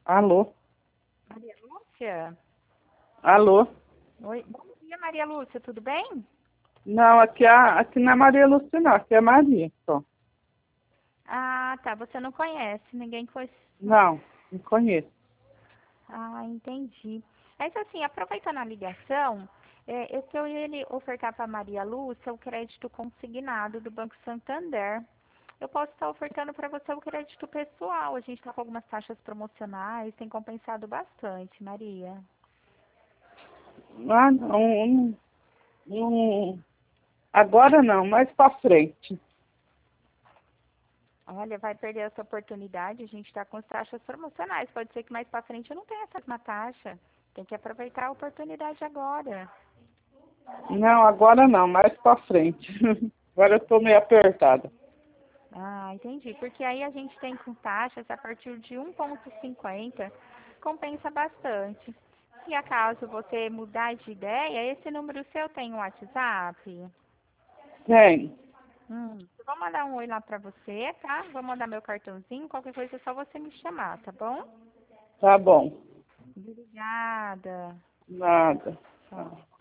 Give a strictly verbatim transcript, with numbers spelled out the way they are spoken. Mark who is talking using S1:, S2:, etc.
S1: Alô?
S2: Maria Lúcia?
S1: Alô?
S2: Oi, bom dia, Maria Lúcia, tudo bem?
S1: Não, aqui, é, aqui não é Maria Lúcia, não. Aqui é Maria, só.
S2: Ah, tá, você não conhece, ninguém conhece.
S1: Não, não conheço.
S2: Ah, entendi. Mas assim, aproveitando a ligação, é, eu que eu ia lhe ofertar para Maria Lúcia o crédito consignado do Banco Santander. Eu posso estar ofertando para você o crédito pessoal. A gente está com algumas taxas promocionais, tem compensado bastante, Maria.
S1: Ah, não, não, não- agora não, mais pra frente.
S2: Olha, vai perder essa oportunidade. A gente está com as taxas promocionais. Pode ser que mais para frente eu não tenha essa mesma taxa. Tem que aproveitar a oportunidade agora.
S1: Não, agora não, mais pra frente. Agora eu tô meio apertada.
S2: Ah, entendi. Porque aí a gente tem com taxas a partir de um vírgula cinquenta, compensa bastante. Se acaso você mudar de ideia, esse número seu tem um WhatsApp?
S1: Tem,
S2: Hum, eu vou mandar um oi lá pra você, tá? Vou mandar meu cartãozinho, qualquer coisa é só você me chamar, tá bom?
S1: tá bom.
S2: Obrigada.
S1: Nada.
S2: Tchau.